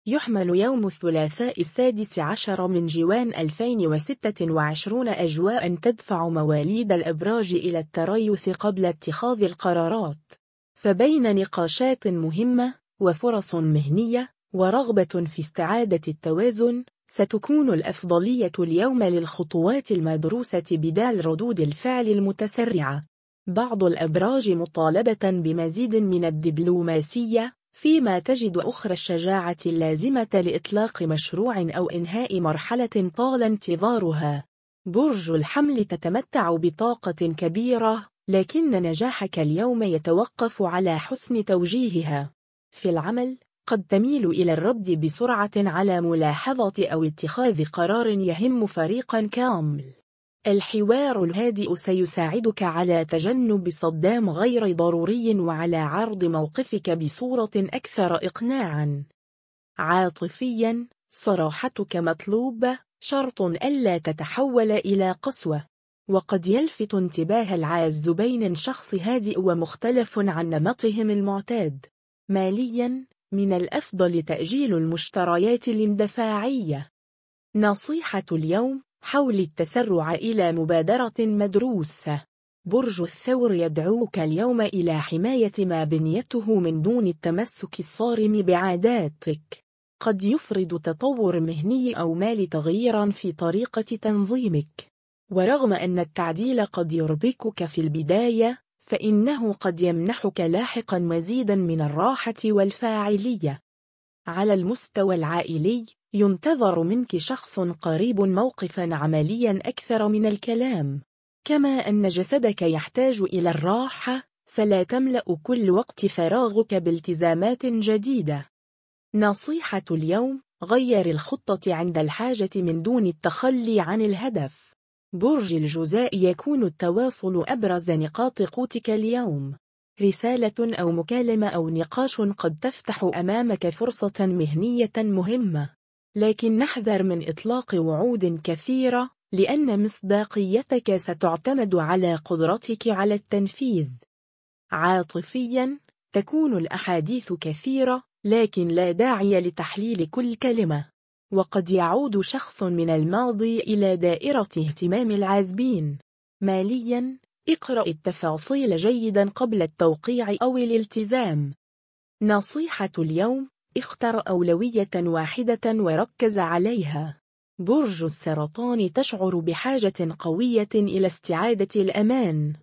يحمل يوم الثلاثاء 16 من جوان 2026 أجواء تدفع مواليد الأبراج إلى التريث قبل اتخاذ القرارات، فبين نقاشات مهمة وفرص مهنية ورغبة في استعادة التوازن، ستكون الأفضلية اليوم للخطوات المدروسة بدال ردود الفعل المتسرعة. بعض الأبراج مطالبة بمزيد من الدبلوماسية، فيما تجد أخرى الشجاعة اللازمة لإطلاق مشروع أو إنهاء مرحلة طال انتظارها. برج الحمل تتمتع بطاقة كبيرة، لكن نجاحك اليوم يتوقف على حسن توجيهها. في العمل، قد تميل إلى الرد بسرعة على ملاحظة أو اتخاذ قرار يهم فريقا كامل. الحوار الهادئ سيساعدك على تجنب صدام غير ضروري وعلى عرض موقفك بصورة أكثر إقناعا. عاطفيا، صراحتك مطلوبة، شرط ألا تتحول إلى قسوة، وقد يلفت انتباه العازبين شخص هادئ ومختلف عن نمطهم المعتاد. ماليا، من الأفضل تأجيل المشتريات الاندفاعية. نصيحة اليوم: حاول التسرع إلى مبادرة مدروسة. برج الثور يدعوك اليوم إلى حماية ما بنيته من دون التمسك الصارم بعاداتك. قد يفرض تطور مهني أو مالي تغييرا في طريقة تنظيمك، ورغم أن التعديل قد يربكك في البداية، فإنه قد يمنحك لاحقا مزيدا من الراحة والفاعلية. على المستوى العائلي، ينتظر منك شخص قريب موقفا عمليا أكثر من الكلام، كما أن جسدك يحتاج إلى الراحة، فلا تملأ كل وقت فراغك بالتزامات جديدة. نصيحة اليوم: غير الخطة عند الحاجة من دون التخلي عن الهدف. برج الجوزاء يكون التواصل أبرز نقاط قوتك اليوم. رسالة أو مكالمة أو نقاش قد تفتح أمامك فرصة مهنية مهمة، لكن نحذر من إطلاق وعود كثيرة، لأن مصداقيتك ستعتمد على قدرتك على التنفيذ. عاطفياً، تكون الأحاديث كثيرة، لكن لا داعي لتحليل كل كلمة، وقد يعود شخص من الماضي إلى دائرة اهتمام العازبين. مالياً، اقرأ التفاصيل جيداً قبل التوقيع أو الالتزام. نصيحة اليوم: اختر أولوية واحدة وركز عليها. برج السرطان تشعر بحاجة قوية إلى استعادة الأمان،